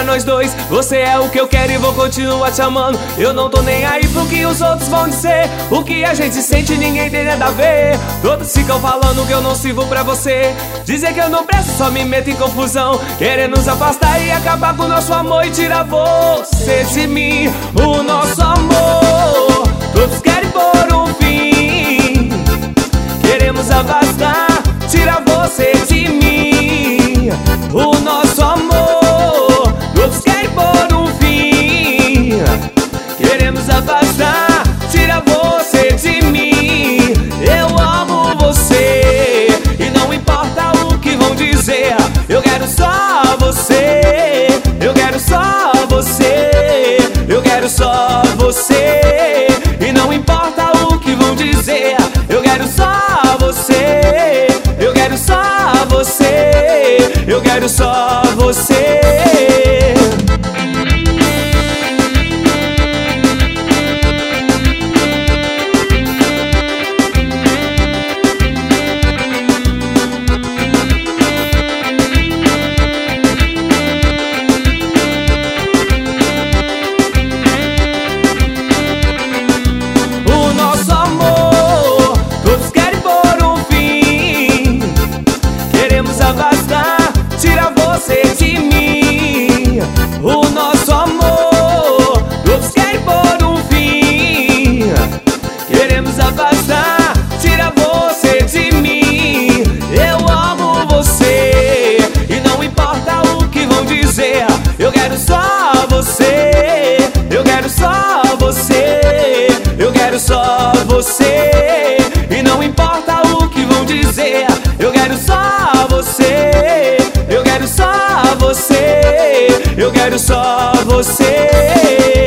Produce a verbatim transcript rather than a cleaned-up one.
nós dois. Você é o que eu quero e vou continuar te amando. Eu não tô nem aí pro que os outros vão dizer. O que a gente sente ninguém tem nada a ver. Todos ficam falando que eu não sirvo pra você. Dizer que eu não presto, só me meto em confusão. Querendo nos afastar e acabar com o nosso amor e tirar você de mim. O nosso amor, todos querem pôr um fim. Queremos afastar, tirar você de mim. O nosso amor, todos querem pôr um fim. Queremos afastar, tirar você de mim. Eu amo você e não importa o que vão dizer. Eu quero só você, eu quero só você, eu quero só você e não importa o que vão dizer. Eu quero só você, eu quero só você, eu quero só você. Tira você de mim. O nosso amor, todos querem pôr um fim. Queremos afastar, tira você de mim. Eu amo você e não importa o que vão dizer. Eu quero só você, eu quero só você, eu quero só você e não importa o que vão dizer. Eu quero só você, eu quero só você, eu quero só você.